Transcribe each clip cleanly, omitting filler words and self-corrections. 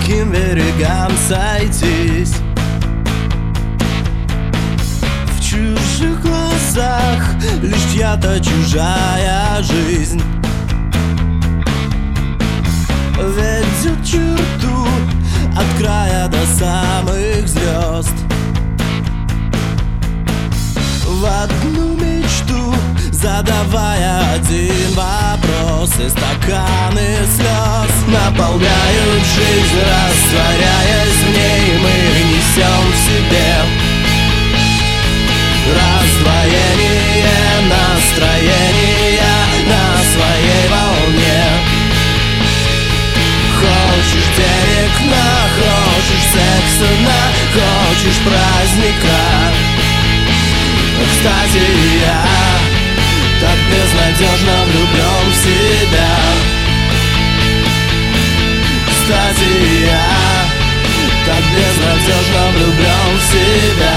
далеким берегам сойтись. В чужих глазах лишь чья-то чужая жизнь ведет черту от края до самых звезд. В одну мечту задавая один вопрос, и стаканы слез наполняют жизнь, растворяясь в ней, мы несем в себе раздвоение настроения на своей волне. Хочешь денег на, хочешь секса на, хочешь праздника. Кстати, я так безнадежно влюблен в себя. Кстати, я так безнадежно влюблен в себя.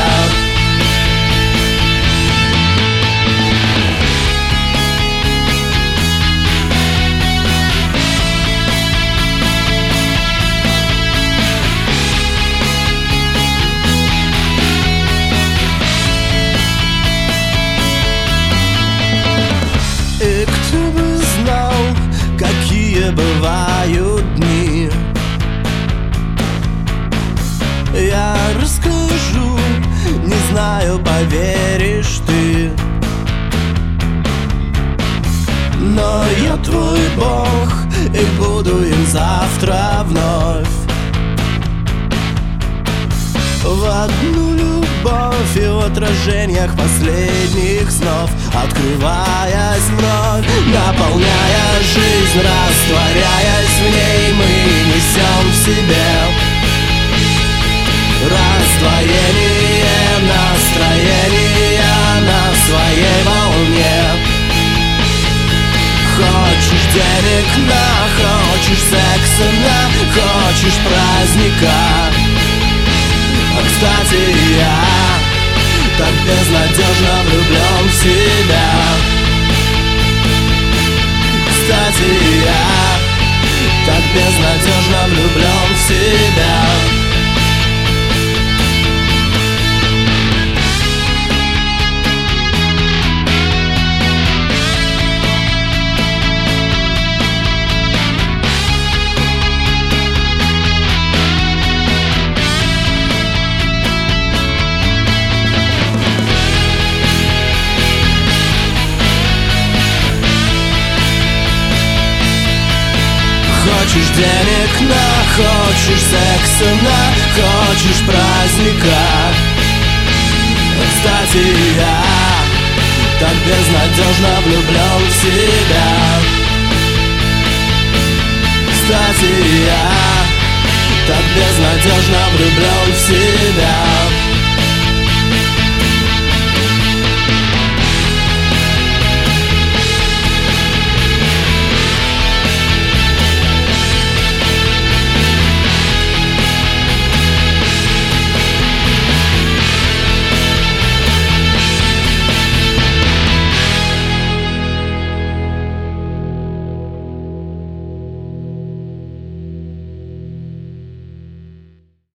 Бывают дни, я расскажу, не знаю, поверишь ты, но я твой Бог и буду им завтра вновь. В одну любовь и в отражениях последних снов, открываясь вновь, наполняя жизнь, растворяясь в ней, мы несем в себе раздвоение настроения на своей волне. Хочешь денег на, хочешь секса на, хочешь праздника. Кстати, я так безнадежно влюблен в себя. Кстати, я так безнадежно влюблен в себя. Хочешь денег на, хочешь секса на, хочешь праздника. Кстати, я так безнадежно влюблен в себя. Кстати, я так безнадежно влюблен в себя.